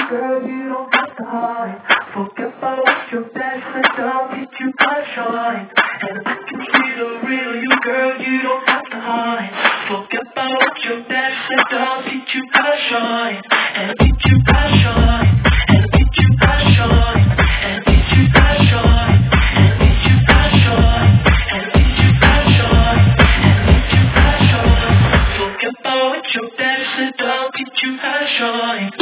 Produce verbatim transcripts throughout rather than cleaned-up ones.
girl, you don't have to hide. Forget about what your dad said, I'll teach you how to shine. And I can see the real you, girl, you don't have to hide. Forget about what your dad said, I'll teach you how to shine. And teach you how to shine. And teach you how to shine. And teach you how to shine. And teach you how to shine. And teach you how to shine. And teach you how to shine. Forget about what your dad said, I'll teach you how to shine.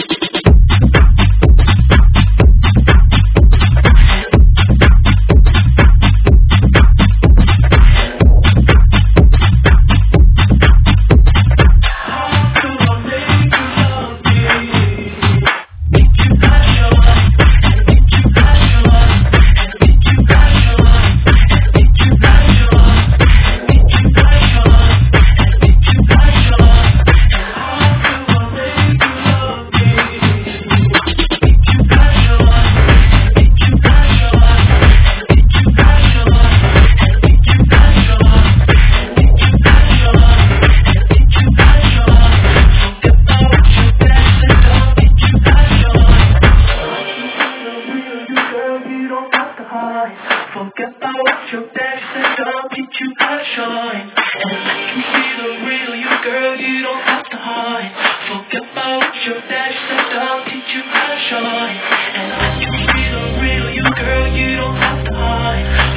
Forget about what your dad said, I'll teach you how to shine. And I can see the real you, girl, you don't have to hide. Forget about what your dad said, I'll teach you how to shine. And I can see the real you, girl, you don't have to hide.